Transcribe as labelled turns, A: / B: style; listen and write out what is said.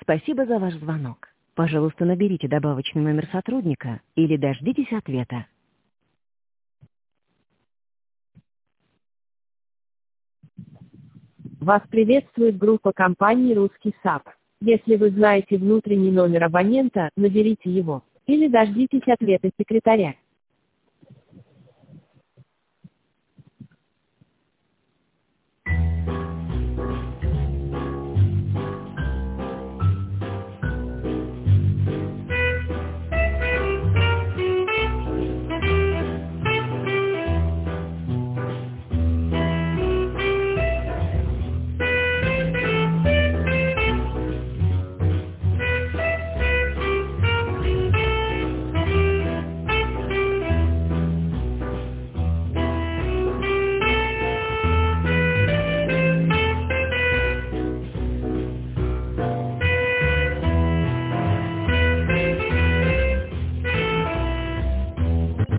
A: Спасибо за ваш звонок. Пожалуйста, наберите добавочный номер сотрудника или дождитесь ответа.
B: Вас приветствует группа компаний «Русский САП». Если вы знаете внутренний номер абонента, наберите его или дождитесь ответа секретаря.